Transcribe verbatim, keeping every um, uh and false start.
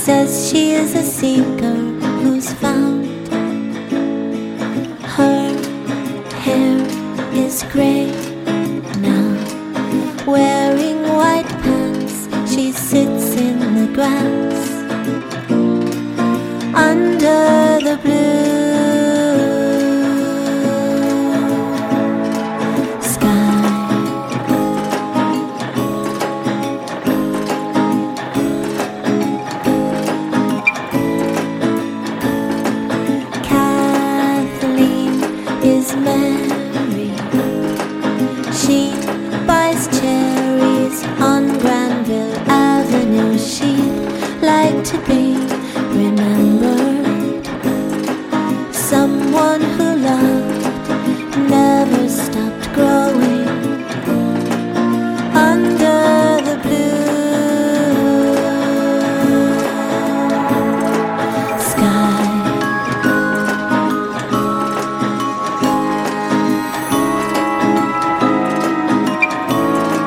says she is a seeker who's found. Her hair is gray now, wearing white pants. She sits in the grass under the blue is Mary. She buys cherries on Granville Avenue. She'd like to be